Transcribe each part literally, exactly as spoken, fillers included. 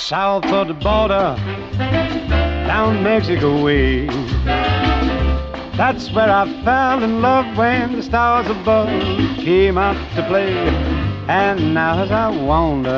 south of the border, down Mexico way. That's where I fell in love when the stars above came out to play. And now as I wander...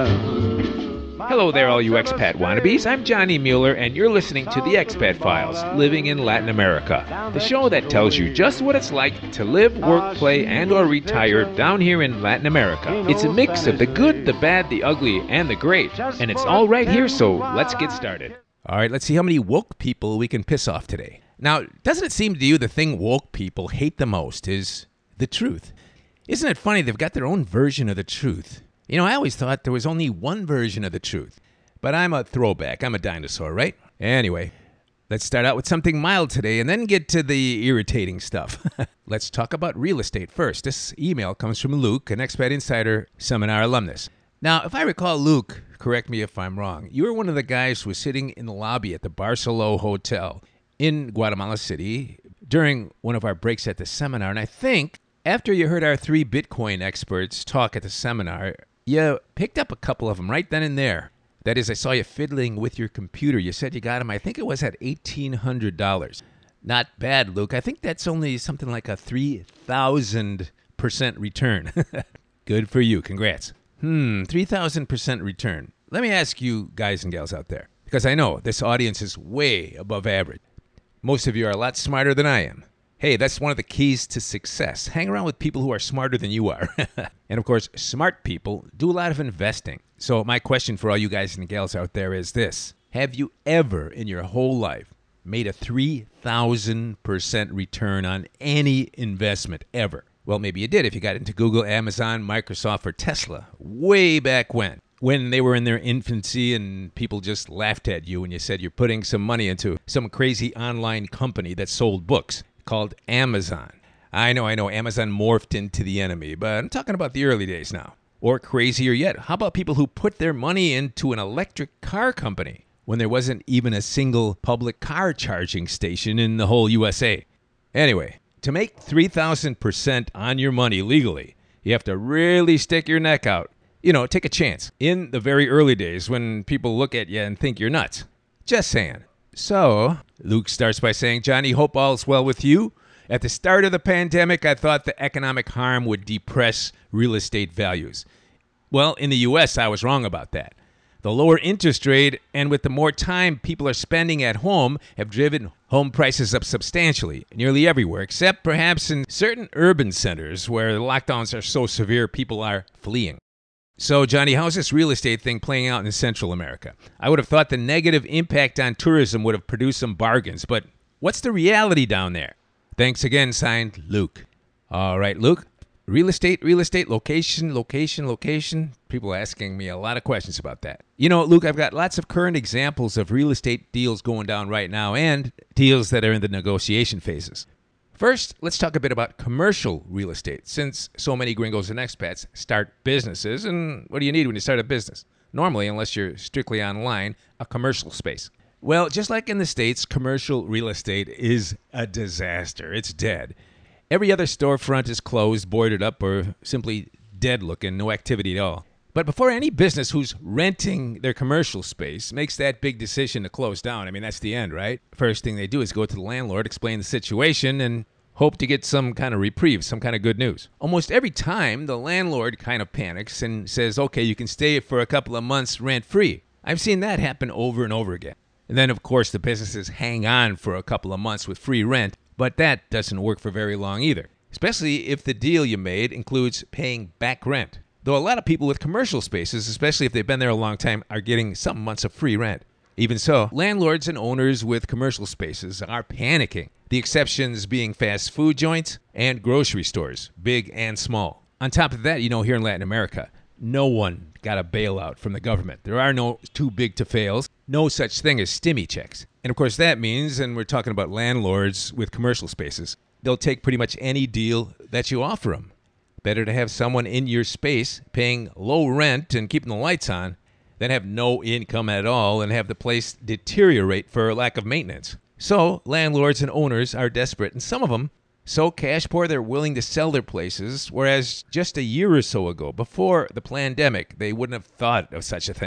Hello there, all you expat wannabes. I'm Johnny Mueller, and you're listening to The Expat Files, Living in Latin America, the show that tells you just what it's like to live, work, play, and or retire down here in Latin America. It's a mix of the good, the bad, the ugly, and the great, and it's all right here, so let's get started. All right, let's see how many woke people we can piss off today. Now, doesn't it seem to you the thing woke people hate the most is the truth? Isn't it funny they've got their own version of the truth? You know, I always thought there was only one version of the truth. But I'm a throwback. I'm a dinosaur, right? Anyway, let's start out with something mild today and then get to the irritating stuff. Let's talk about real estate first. This email comes from Luke, an Expat Insider Seminar alumnus. Now, if I recall, Luke, correct me if I'm wrong, you were one of the guys who was sitting in the lobby at the Barceló Hotel in Guatemala City during one of our breaks at the seminar. And I think after you heard our three Bitcoin experts talk at the seminar, you picked up a couple of them right then and there. That is, I saw you fiddling with your computer. You said you got them, I think it was at eighteen hundred dollars. Not bad, Luke. I think that's only something like a three thousand percent return. Good for you. Congrats. Hmm, three thousand percent return. Let me ask you guys and gals out there, because I know this audience is way above average. Most of you are a lot smarter than I am. Hey, that's one of the keys to success. Hang around with people who are smarter than you are. And of course, smart people do a lot of investing. So my question for all you guys and gals out there is this. Have you ever in your whole life made a three thousand percent return on any investment ever? Well, maybe you did if you got into Google, Amazon, Microsoft, or Tesla way back when. When they were in their infancy and people just laughed at you when you said you're putting some money into some crazy online company that sold books called Amazon. I know, I know, Amazon morphed into the enemy, but I'm talking about the early days now. Or crazier yet, how about people who put their money into an electric car company when there wasn't even a single public car charging station in the whole U S A? Anyway, to make three thousand percent on your money legally, you have to really stick your neck out. You know, take a chance. In the very early days when people look at you and think you're nuts. Just saying. So, Luke starts by saying, Johnny, hope all's well with you. At the start of the pandemic, I thought the economic harm would depress real estate values. Well, in the U S, I was wrong about that. The lower interest rate and with the more time people are spending at home have driven home prices up substantially, nearly everywhere, except perhaps in certain urban centers where the lockdowns are so severe people are fleeing. So, Johnny, how's this real estate thing playing out in Central America? I would have thought the negative impact on tourism would have produced some bargains, but what's the reality down there? Thanks again, signed Luke. All right, Luke. Real estate, real estate, location, location, location. People are asking me a lot of questions about that. You know, Luke, I've got lots of current examples of real estate deals going down right now and deals that are in the negotiation phases. First, let's talk a bit about commercial real estate, since so many gringos and expats start businesses, and what do you need when you start a business? Normally, unless you're strictly online, a commercial space. Well, just like in the States, commercial real estate is a disaster. It's dead. Every other storefront is closed, boarded up, or simply dead looking, no activity at all. But before any business who's renting their commercial space makes that big decision to close down, I mean, that's the end, right? First thing they do is go to the landlord, explain the situation, and hope to get some kind of reprieve, some kind of good news. Almost every time, the landlord kind of panics and says, okay, you can stay for a couple of months rent-free. I've seen that happen over and over again. And then, of course, the businesses hang on for a couple of months with free rent, but that doesn't work for very long either, especially if the deal you made includes paying back rent. Though a lot of people with commercial spaces, especially if they've been there a long time, are getting some months of free rent. Even so, landlords and owners with commercial spaces are panicking, the exceptions being fast food joints and grocery stores, big and small. On top of that, you know, here in Latin America, no one got a bailout from the government. There are no too big to fails, no such thing as stimmy checks. And of course that means, and we're talking about landlords with commercial spaces, they'll take pretty much any deal that you offer them. Better to have someone in your space paying low rent and keeping the lights on than have no income at all and have the place deteriorate for lack of maintenance. So landlords and owners are desperate, and some of them so cash poor they're willing to sell their places, whereas just a year or so ago, before the pandemic, they wouldn't have thought of such a thing.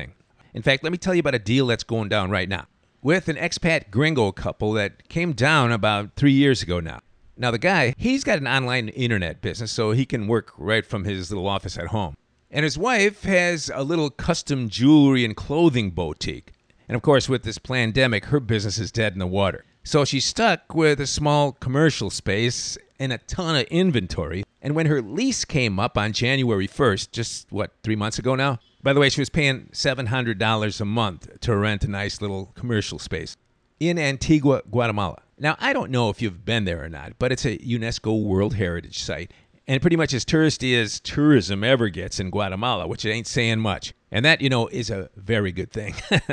In fact, let me tell you about a deal that's going down right now with an expat gringo couple that came down about three years ago now. Now, the guy, he's got an online internet business, so he can work right from his little office at home. And his wife has a little custom jewelry and clothing boutique. And of course, with this pandemic, her business is dead in the water. So she's stuck with a small commercial space and a ton of inventory. And when her lease came up on January first, just, what, three months ago now? By the way, she was paying seven hundred dollars a month to rent a nice little commercial space in Antigua, Guatemala. Now, I don't know if you've been there or not, but it's a UNESCO World Heritage Site. And pretty much as touristy as tourism ever gets in Guatemala, which it ain't saying much. And that, you know, is a very good thing.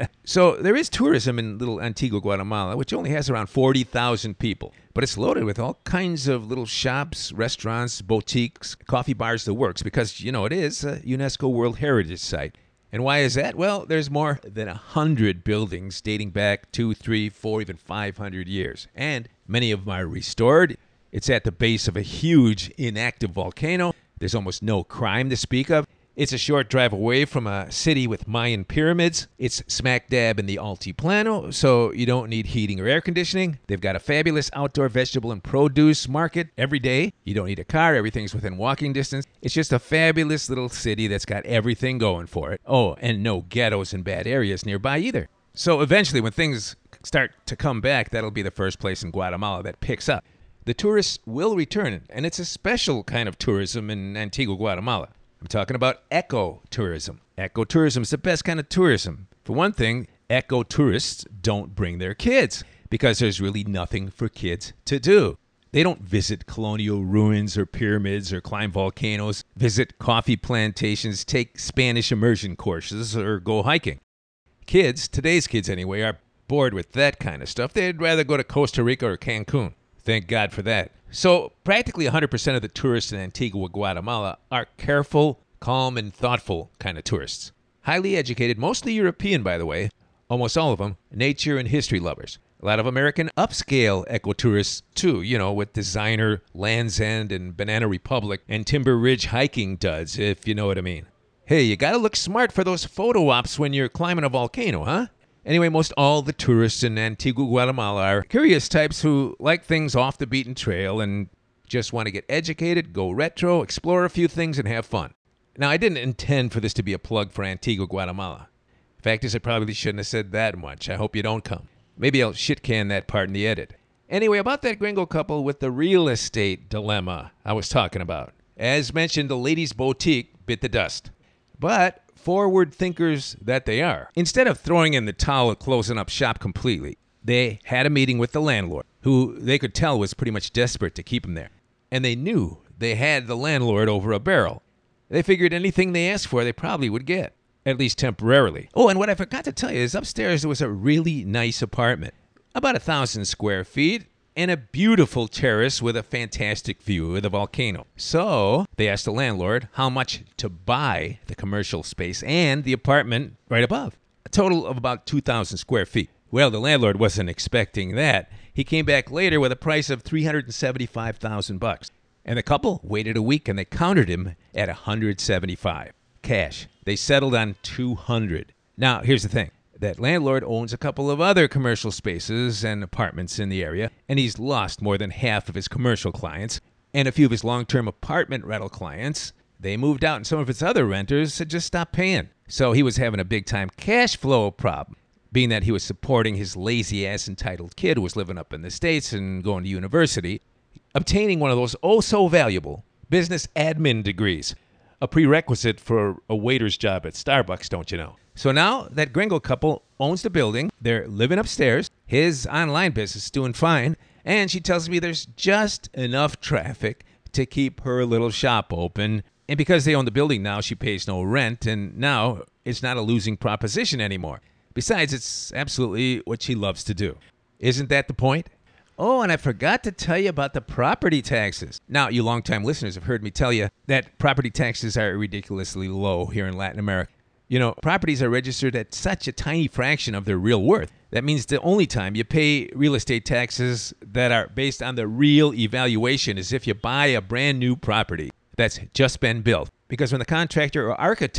So there is tourism in little Antigua, Guatemala, which only has around forty thousand people. But it's loaded with all kinds of little shops, restaurants, boutiques, coffee bars, the works, because, you know, it is a UNESCO World Heritage Site. And why is that? Well, there's more than one hundred buildings dating back two, three, four, even five hundred years. And many of them are restored. It's at the base of a huge inactive volcano. There's almost no crime to speak of. It's a short drive away from a city with Mayan pyramids. It's smack dab in the Altiplano, so you don't need heating or air conditioning. They've got a fabulous outdoor vegetable and produce market every day. You don't need a car. Everything's within walking distance. It's just a fabulous little city that's got everything going for it. Oh, and no ghettos and bad areas nearby either. So eventually, when things start to come back, that'll be the first place in Guatemala that picks up. The tourists will return, and it's a special kind of tourism in Antigua, Guatemala. I'm talking about eco-tourism. Eco-tourism is the best kind of tourism. For one thing, eco-tourists don't bring their kids because there's really nothing for kids to do. They don't visit colonial ruins or pyramids or climb volcanoes, visit coffee plantations, take Spanish immersion courses, or go hiking. Kids, today's kids anyway, are bored with that kind of stuff. They'd rather go to Costa Rica or Cancun. Thank God for that. So practically one hundred percent of the tourists in Antigua, Guatemala are careful, calm, and thoughtful kind of tourists. Highly educated, mostly European, by the way. Almost all of them, nature and history lovers. A lot of American upscale ecotourists, too, you know, with designer Land's End and Banana Republic and Timber Ridge hiking duds, if you know what I mean. Hey, you gotta look smart for those photo ops when you're climbing a volcano, huh? Anyway, most all the tourists in Antigua, Guatemala are curious types who like things off the beaten trail and just want to get educated, go retro, explore a few things, and have fun. Now, I didn't intend for this to be a plug for Antigua, Guatemala. Fact is, I probably shouldn't have said that much. I hope you don't come. Maybe I'll shit-can that part in the edit. Anyway, about that gringo couple with the real estate dilemma I was talking about. As mentioned, the ladies' boutique bit the dust. But forward thinkers that they are, instead of throwing in the towel and closing up shop completely, they had a meeting with the landlord, who they could tell was pretty much desperate to keep them there. And they knew they had the landlord over a barrel. They figured anything they asked for, they probably would get, at least temporarily. Oh, and what I forgot to tell you is upstairs there was a really nice apartment, about a thousand square feet, and a beautiful terrace with a fantastic view of the volcano. So they asked the landlord how much to buy the commercial space and the apartment right above, a total of about two thousand square feet. Well, the landlord wasn't expecting that. He came back later with a price of three hundred seventy-five thousand bucks. And the couple waited a week and they countered him at one hundred seventy-five. Cash. They settled on two hundred. Now, here's the thing. That landlord owns a couple of other commercial spaces and apartments in the area, and he's lost more than half of his commercial clients. And a few of his long-term apartment rental clients, they moved out, and some of his other renters had just stopped paying. So he was having a big-time cash flow problem, being that he was supporting his lazy-ass entitled kid who was living up in the States and going to university, obtaining one of those oh-so-valuable business admin degrees, a prerequisite for a waiter's job at Starbucks, don't you know? So now that gringo couple owns the building, they're living upstairs, his online business is doing fine, and she tells me there's just enough traffic to keep her little shop open. And because they own the building now, she pays no rent, and now it's not a losing proposition anymore. Besides, it's absolutely what she loves to do. Isn't that the point? Oh, and I forgot to tell you about the property taxes. Now, you longtime listeners have heard me tell you that property taxes are ridiculously low here in Latin America. You know, properties are registered at such a tiny fraction of their real worth. That means the only time you pay real estate taxes that are based on the real evaluation is if you buy a brand new property that's just been built. Because when the contractor or architect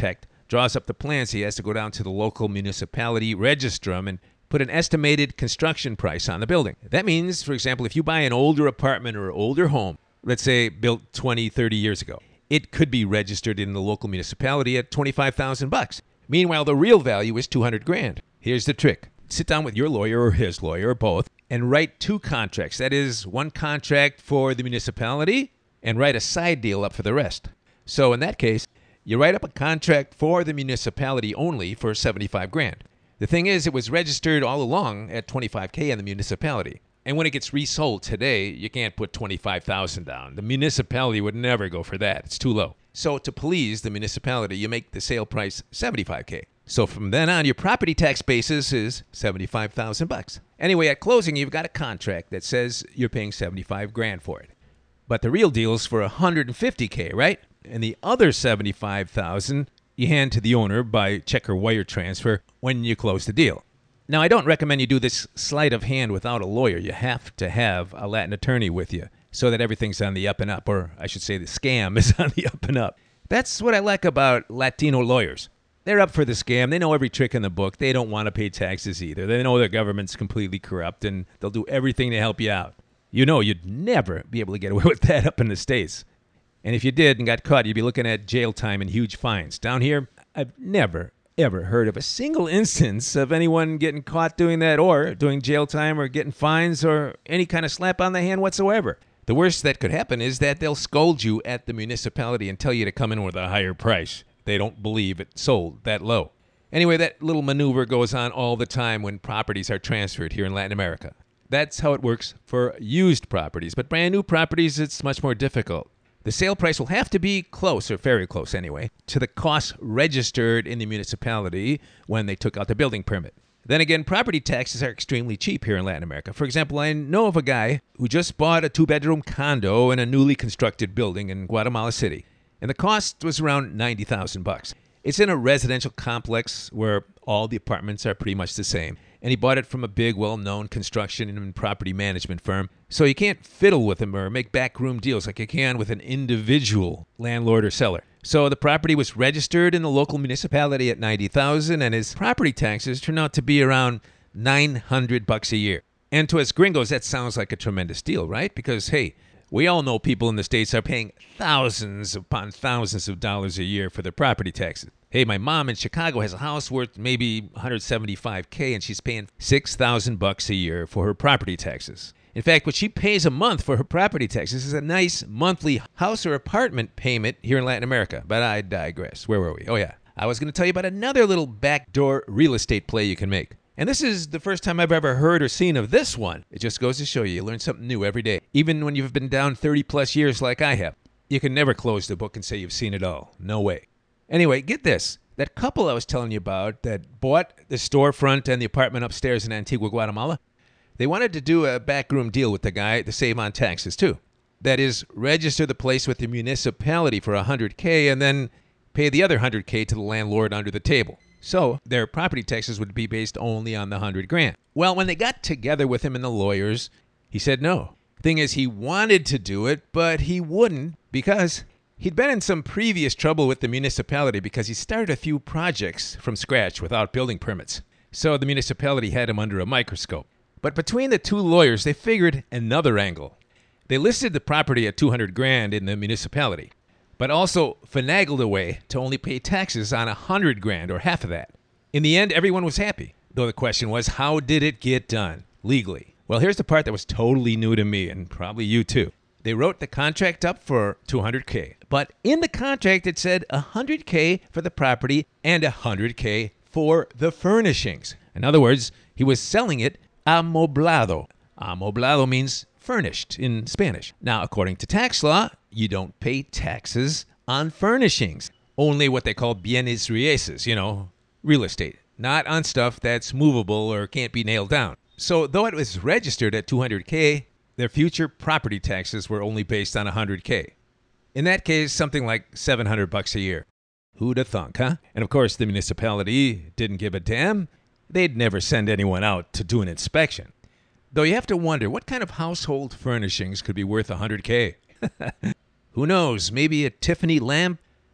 draws up the plans, he has to go down to the local municipality, register them, and put an estimated construction price on the building. That means, for example, if you buy an older apartment or older home, let's say built twenty, thirty years ago, it could be registered in the local municipality at twenty-five thousand bucks. Meanwhile, the real value is two hundred grand. Here's the trick. Sit down with your lawyer or his lawyer or both and write two contracts. That is, one contract for the municipality and write a side deal up for the rest. So in that case, you write up a contract for the municipality only for seventy-five grand. The thing is, it was registered all along at twenty-five K in the municipality. And when it gets resold today, you can't put twenty-five thousand down. The municipality would never go for that. It's too low. So to please the municipality, you make the sale price seventy-five K. So from then on, your property tax basis is seventy-five thousand bucks. Anyway, at closing, you've got a contract that says you're paying seventy-five grand for it. But the real deal is for one hundred fifty K, right? And the other seventy-five thousand you hand to the owner by check or wire transfer when you close the deal. Now, I don't recommend you do this sleight of hand without a lawyer. You have to have a Latin attorney with you so that everything's on the up and up, or I should say the scam is on the up and up. That's what I like about Latino lawyers. They're up for the scam. They know every trick in the book. They don't want to pay taxes either. They know their government's completely corrupt, and they'll do everything to help you out. You know you'd never be able to get away with that up in the States. And if you did and got caught, you'd be looking at jail time and huge fines. Down here, I've never, ever heard of a single instance of anyone getting caught doing that or doing jail time or getting fines or any kind of slap on the hand whatsoever. The worst that could happen is that they'll scold you at the municipality and tell you to come in with a higher price. They don't believe it sold that low. Anyway, that little maneuver goes on all the time when properties are transferred here in Latin America. That's how it works for used properties. But brand new properties, it's much more difficult. The sale price will have to be close, or very close anyway, to the cost registered in the municipality when they took out the building permit. Then again, property taxes are extremely cheap here in Latin America. For example, I know of a guy who just bought a two-bedroom condo in a newly constructed building in Guatemala City, and the cost was around ninety thousand bucks. It's in a residential complex where all the apartments are pretty much the same. And he bought it from a big, well-known construction and property management firm. So you can't fiddle with him or make backroom deals like you can with an individual landlord or seller. So the property was registered in the local municipality at ninety thousand dollars, and his property taxes turned out to be around nine hundred bucks a year. And to us gringos, that sounds like a tremendous deal, right? Because, hey, we all know people in the States are paying thousands upon thousands of dollars a year for their property taxes. Hey, my mom in Chicago has a house worth maybe one hundred seventy-five K, and she's paying six thousand bucks a year for her property taxes. In fact, what she pays a month for her property taxes is a nice monthly house or apartment payment here in Latin America. But I digress. Where were we? Oh, yeah. I was going to tell you about another little backdoor real estate play you can make. And this is the first time I've ever heard or seen of this one. It just goes to show you, you learn something new every day. Even when you've been down thirty plus years like I have. You can never close the book and say you've seen it all. No way. Anyway, get this. That couple I was telling you about that bought the storefront and the apartment upstairs in Antigua, Guatemala, they wanted to do a backroom deal with the guy to save on taxes too. That is, register the place with the municipality for one hundred K and then pay the other one hundred K to the landlord under the table. So their property taxes would be based only on the one hundred grand. Well, when they got together with him and the lawyers, he said no. Thing is, he wanted to do it, but he wouldn't because he'd been in some previous trouble with the municipality because he started a few projects from scratch without building permits. So the municipality had him under a microscope. But between the two lawyers, they figured another angle. They listed the property at two hundred grand in the municipality, but also finagled a way to only pay taxes on one hundred grand or half of that. In the end, everyone was happy, though the question was, how did it get done legally? Well, here's the part that was totally new to me and probably you too. They wrote the contract up for two hundred K, but in the contract it said one hundred K for the property and one hundred K for the furnishings. In other words, he was selling it amoblado. Amoblado means furnished in Spanish. Now, according to tax law, you don't pay taxes on furnishings. Only what they call bienes raíces, you know, real estate. Not on stuff that's movable or can't be nailed down. So though it was registered at two hundred K, their future property taxes were only based on one hundred K. In that case, something like seven hundred bucks a year. Who'da thunk, huh? And of course, the municipality didn't give a damn. They'd never send anyone out to do an inspection. Though you have to wonder, what kind of household furnishings could be worth one hundred K? Who knows? Maybe a Tiffany lamp?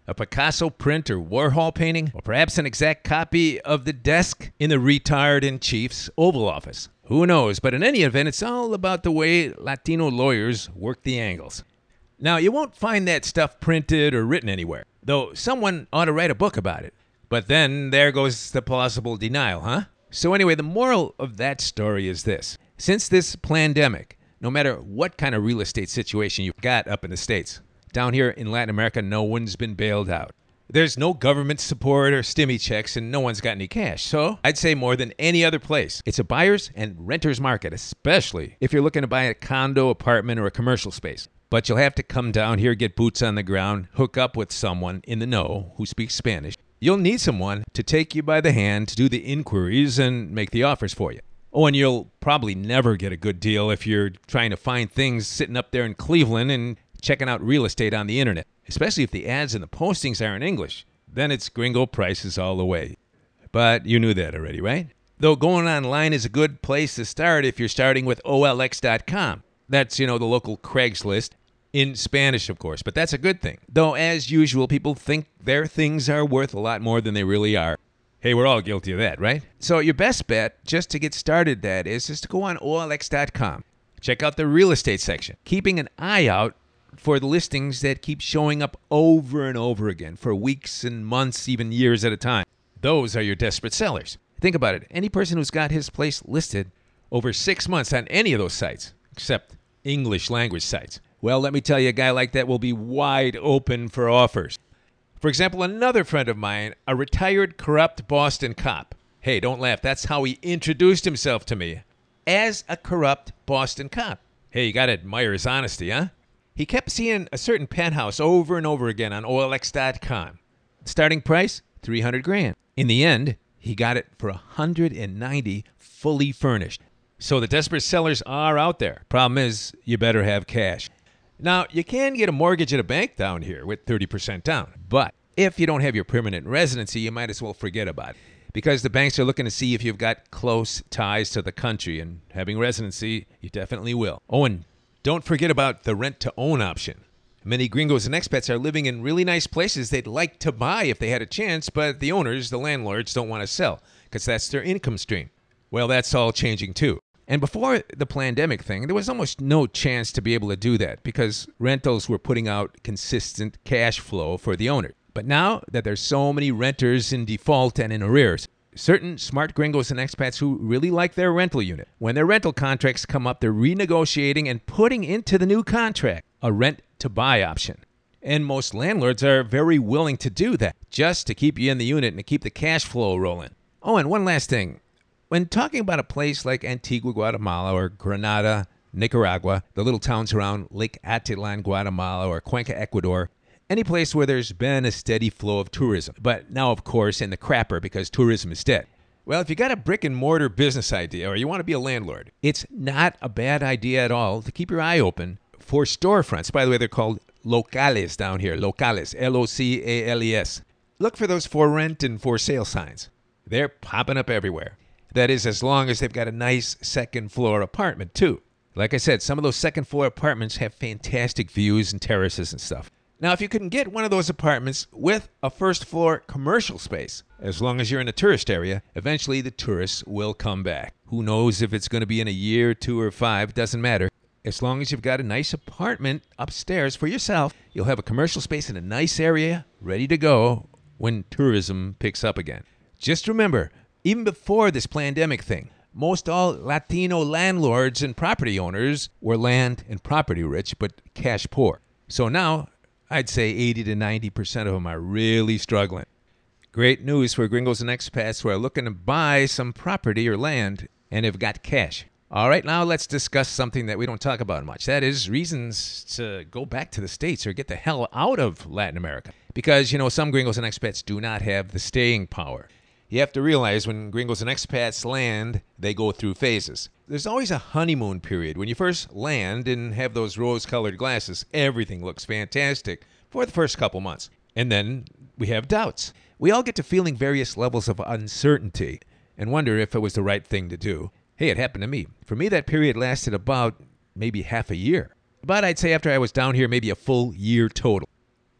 A Picasso print or Warhol painting? Or perhaps an exact copy of the desk in the retard-in-chief's Oval Office? Who knows? But in any event, it's all about the way Latino lawyers work the angles. Now, you won't find that stuff printed or written anywhere, though someone ought to write a book about it. But then there goes the plausible denial, huh? So anyway, the moral of that story is this. Since this plandemic, no matter what kind of real estate situation you've got up in the States, down here in Latin America, no one's been bailed out. There's no government support or stimmy checks, and no one's got any cash. So I'd say more than any other place, it's a buyer's and renter's market, especially if you're looking to buy a condo, apartment, or a commercial space. But you'll have to come down here, get boots on the ground, hook up with someone in the know who speaks Spanish. You'll need someone to take you by the hand, to do the inquiries, and make the offers for you. Oh, and you'll probably never get a good deal if you're trying to find things sitting up there in Cleveland and checking out real estate on the internet, especially if the ads and the postings are in English. Then it's gringo prices all the way. But you knew that already, right? Though going online is a good place to start if you're starting with O L X dot com. That's, you know, the local Craigslist. In Spanish, of course, but that's a good thing. Though, as usual, people think their things are worth a lot more than they really are. Hey, we're all guilty of that, right? So your best bet, just to get started, that is, is to go on O L X dot com. Check out the real estate section, keeping an eye out for the listings that keep showing up over and over again for weeks and months, even years at a time. Those are your desperate sellers. Think about it. Any person who's got his place listed over six months on any of those sites, except English language sites, well, let me tell you, a guy like that will be wide open for offers. For example, another friend of mine, a retired corrupt Boston cop. Hey, don't laugh. That's how he introduced himself to me, as a corrupt Boston cop. Hey, you got to admire his honesty, huh? He kept seeing a certain penthouse over and over again on O L X dot com. Starting price, three hundred grand. In the end, he got it for one hundred ninety, fully furnished. So the desperate sellers are out there. Problem is, you better have cash. Now, you can get a mortgage at a bank down here with thirty percent down, but if you don't have your permanent residency, you might as well forget about it, because the banks are looking to see if you've got close ties to the country, and having residency, you definitely will. Oh, and don't forget about the rent-to-own option. Many gringos and expats are living in really nice places they'd like to buy if they had a chance, but the owners, the landlords, don't want to sell, because that's their income stream. Well, that's all changing too. And before the pandemic thing, there was almost no chance to be able to do that because rentals were putting out consistent cash flow for the owner. But now that there's so many renters in default and in arrears, certain smart gringos and expats who really like their rental unit, when their rental contracts come up, they're renegotiating and putting into the new contract a rent-to-buy option. And most landlords are very willing to do that just to keep you in the unit and to keep the cash flow rolling. Oh, and one last thing. When talking about a place like Antigua, Guatemala, or Granada, Nicaragua, the little towns around Lake Atitlan, Guatemala, or Cuenca, Ecuador, any place where there's been a steady flow of tourism, but now, of course, in the crapper because tourism is dead. Well, if you got a brick-and-mortar business idea or you want to be a landlord, it's not a bad idea at all to keep your eye open for storefronts. By the way, they're called locales down here, locales, L O C A L E S. Look for those for rent and for sale signs. They're popping up everywhere. That is, as long as they've got a nice second-floor apartment, too. Like I said, some of those second-floor apartments have fantastic views and terraces and stuff. Now, if you can get one of those apartments with a first-floor commercial space, as long as you're in a tourist area, eventually the tourists will come back. Who knows if it's going to be in a year, two, or five, doesn't matter. As long as you've got a nice apartment upstairs for yourself, you'll have a commercial space in a nice area ready to go when tourism picks up again. Just remember, even before this pandemic thing, most all Latino landlords and property owners were land and property rich, but cash poor. So now, I'd say eighty to ninety percent of them are really struggling. Great news for gringos and expats who are looking to buy some property or land and have got cash. All right, now let's discuss something that we don't talk about much. That is reasons to go back to the States or get the hell out of Latin America. Because, you know, some gringos and expats do not have the staying power. You have to realize when gringos and expats land, they go through phases. There's always a honeymoon period. When you first land and have those rose-colored glasses, everything looks fantastic for the first couple months. And then we have doubts. We all get to feeling various levels of uncertainty and wonder if it was the right thing to do. Hey, it happened to me. For me, that period lasted about maybe half a year. But I'd say after I was down here, maybe a full year total.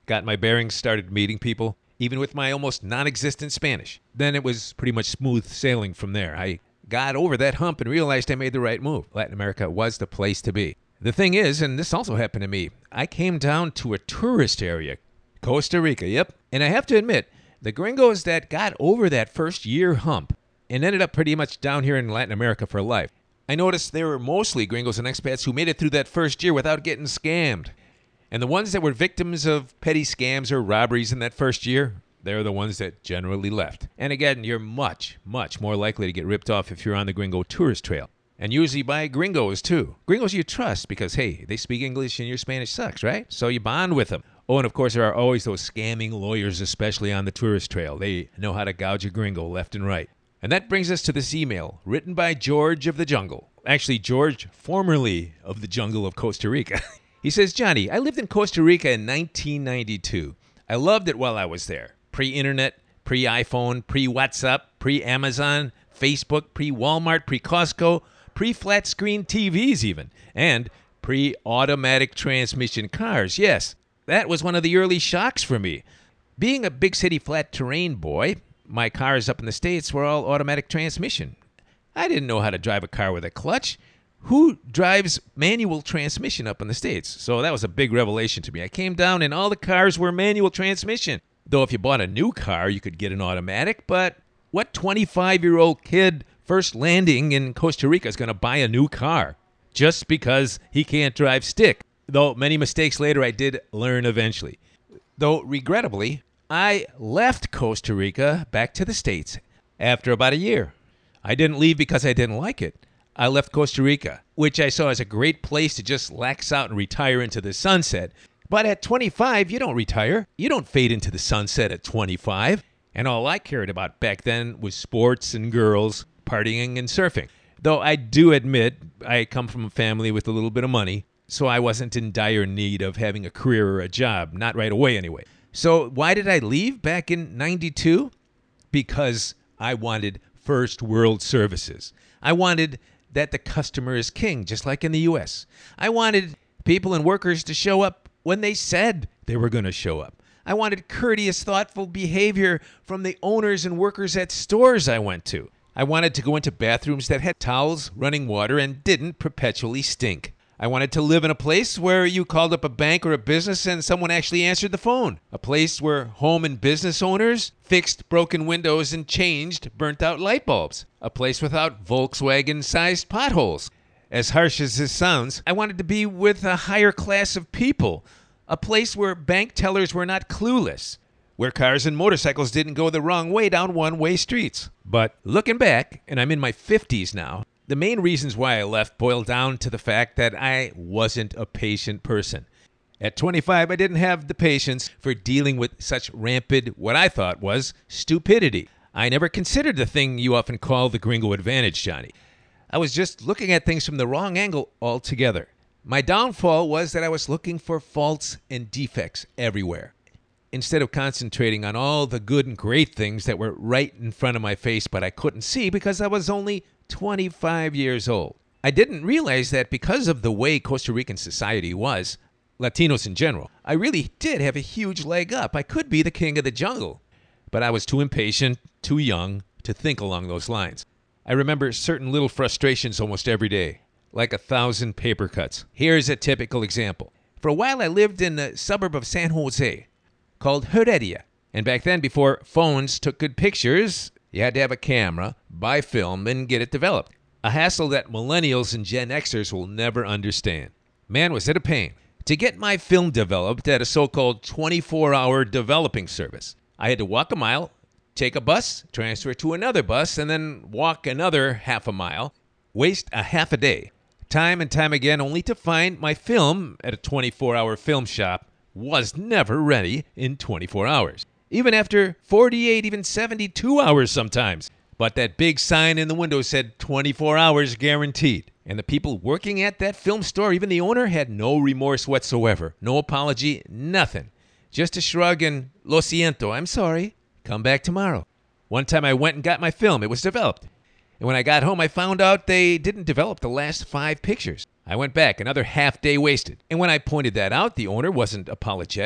got my bearings, started meeting people, even with my almost non-existent Spanish. Then it was pretty much smooth sailing from there. I got over that hump and realized I made the right move. Latin America was the place to be. The thing is, and this also happened to me, I came down to a tourist area, Costa Rica, yep. And I have to admit, the gringos that got over that first year hump and ended up pretty much down here in Latin America for life, I noticed there were mostly gringos and expats who made it through that first year without getting scammed. And the ones that were victims of petty scams or robberies in that first year, they're the ones that generally left. And again, you're much, much more likely to get ripped off if you're on the gringo tourist trail. And usually by gringos, too. Gringos you trust because, hey, they speak English and your Spanish sucks, right? So you bond with them. Oh, and of course, there are always those scamming lawyers, especially on the tourist trail. They know how to gouge a gringo left and right. And that brings us to this email, written by George of the Jungle. Actually, George, formerly of the jungle of Costa Rica. He says, Johnny, I lived in Costa Rica in nineteen ninety-two. I loved it while I was there. Pre-internet, pre-iPhone, pre-WhatsApp, pre-Amazon, Facebook, pre-Walmart, pre-Costco, pre-flat screen T Vs even, and pre-automatic transmission cars. Yes, that was one of the early shocks for me. Being a big city flat terrain boy, my cars up in the States were all automatic transmission. I didn't know how to drive a car with a clutch. Who drives manual transmission up in the States? So that was a big revelation to me. I came down and all the cars were manual transmission. Though if you bought a new car, you could get an automatic. But what twenty-five-year-old kid first landing in Costa Rica is going to buy a new car just because he can't drive stick? Though many mistakes later I did learn eventually. Though regrettably, I left Costa Rica back to the States after about a year. I didn't leave because I didn't like it. I left Costa Rica, which I saw as a great place to just lax out and retire into the sunset. But at twenty-five, you don't retire. You don't fade into the sunset at twenty-five. And all I cared about back then was sports and girls, partying and surfing. Though I do admit I come from a family with a little bit of money, so I wasn't in dire need of having a career or a job, not right away anyway. So why did I leave back in ninety-two? Because I wanted first world services. I wanted that the customer is king, just like in the U S. I wanted people and workers to show up when they said they were going to show up. I wanted courteous, thoughtful behavior from the owners and workers at stores I went to. I wanted to go into bathrooms that had towels, running water, and didn't perpetually stink. I wanted to live in a place where you called up a bank or a business and someone actually answered the phone. A place where home and business owners fixed broken windows and changed burnt-out light bulbs. A place without Volkswagen-sized potholes. As harsh as this sounds, I wanted to be with a higher class of people. A place where bank tellers were not clueless. Where cars and motorcycles didn't go the wrong way down one-way streets. But looking back, and I'm in my fifties now, the main reasons why I left boiled down to the fact that I wasn't a patient person. At twenty-five, I didn't have the patience for dealing with such rampant, what I thought was, stupidity. I never considered the thing you often call the gringo advantage, Johnny. I was just looking at things from the wrong angle altogether. My downfall was that I was looking for faults and defects everywhere, instead of concentrating on all the good and great things that were right in front of my face but I couldn't see because I was only twenty-five years old. I didn't realize that because of the way Costa Rican society was, Latinos in general, I really did have a huge leg up. I could be the king of the jungle. But I was too impatient, too young, to think along those lines. I remember certain little frustrations almost every day, like a thousand paper cuts. Here's a typical example. For a while I lived in the suburb of San Jose, called Heredia. And back then, before phones took good pictures, you had to have a camera, buy film, and get it developed. A hassle that millennials and Gen Xers will never understand. Man, was it a pain. To get my film developed at a so-called twenty-four hour developing service, I had to walk a mile, take a bus, transfer it to another bus, and then walk another half a mile, waste a half a day. Time and time again, only to find my film at a twenty-four hour film shop was never ready in twenty-four hours. Even after forty-eight, even seventy-two hours sometimes. But that big sign in the window said twenty-four hours guaranteed. And the people working at that film store, even the owner, had no remorse whatsoever. No apology, nothing. Just a shrug and, lo siento, I'm sorry. Come back tomorrow. One time I went and got my film. It was developed. And when I got home, I found out they didn't develop the last five pictures. I went back, another half day wasted. And when I pointed that out, the owner wasn't apologetic.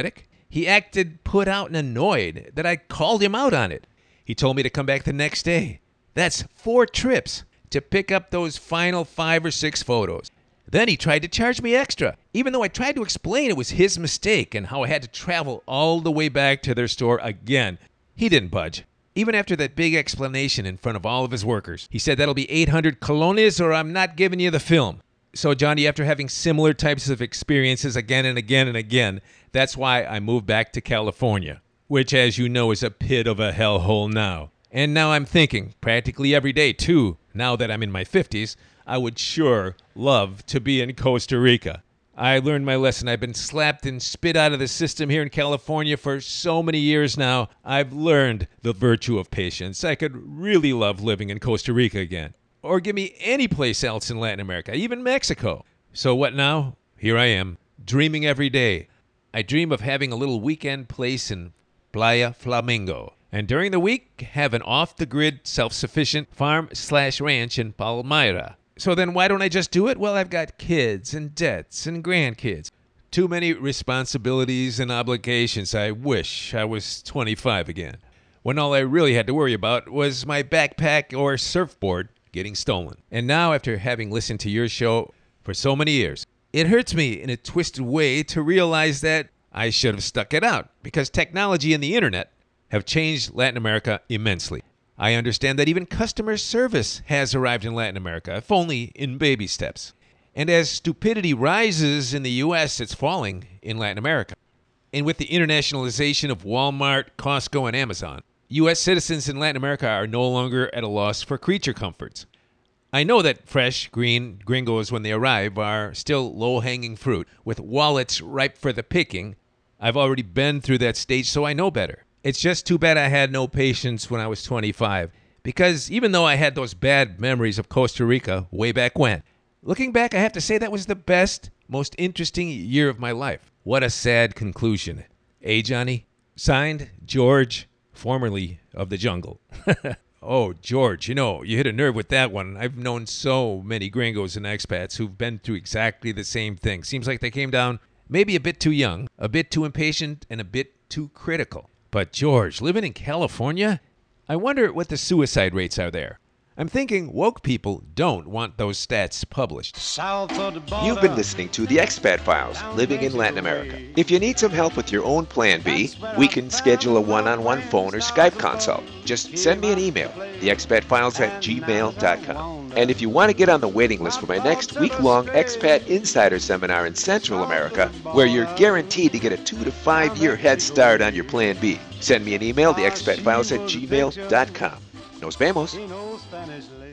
He acted put out and annoyed that I called him out on it. He told me to come back the next day. That's four trips to pick up those final five or six photos. Then he tried to charge me extra, even though I tried to explain it was his mistake and how I had to travel all the way back to their store again. He didn't budge. Even after that big explanation in front of all of his workers, he said that'll be eight hundred colones or I'm not giving you the film. So, Johnny, after having similar types of experiences again and again and again, that's why I moved back to California, which, as you know, is a pit of a hellhole now. And now I'm thinking, practically every day, too, now that I'm in my fifties, I would sure love to be in Costa Rica. I learned my lesson. I've been slapped and spit out of the system here in California for so many years now. I've learned the virtue of patience. I could really love living in Costa Rica again. Or give me any place else in Latin America, even Mexico. So what now? Here I am, dreaming every day. I dream of having a little weekend place in Playa Flamingo. And during the week, have an off-the-grid, self-sufficient farm slash ranch in Palmyra. So then why don't I just do it? Well, I've got kids and debts and grandkids. Too many responsibilities and obligations. I wish I was twenty-five again, when all I really had to worry about was my backpack or surfboard getting stolen. And now, after having listened to your show for so many years, it hurts me in a twisted way to realize that I should have stuck it out, because technology and the internet have changed Latin America immensely. I understand that even customer service has arrived in Latin America, if only in baby steps. And as stupidity rises in the U S, it's falling in Latin America. And with the internationalization of Walmart, Costco, and Amazon, U S citizens in Latin America are no longer at a loss for creature comforts. I know that fresh, green gringos, when they arrive, are still low-hanging fruit, with wallets ripe for the picking. I've already been through that stage, so I know better. It's just too bad I had no patience when I was twenty-five, because even though I had those bad memories of Costa Rica way back when, looking back, I have to say that was the best, most interesting year of my life. What a sad conclusion. Eh, Johnny? Signed, George, formerly of the jungle. Oh, George, you know, you hit a nerve with that one. I've known so many gringos and expats who've been through exactly the same thing. Seems like they came down maybe a bit too young, a bit too impatient, and a bit too critical. But George, living in California, I wonder what the suicide rates are there. I'm thinking woke people don't want those stats published. You've been listening to The Expat Files, Living in Latin America. If you need some help with your own Plan B, we can schedule a one-on-one phone or Skype consult. Just send me an email, the expat files at gmail dot com. And if you want to get on the waiting list for my next week-long Expat Insider Seminar in Central America, where you're guaranteed to get a two to five year head start on your Plan B, send me an email, the expat files at gmail dot com. Nos vemos.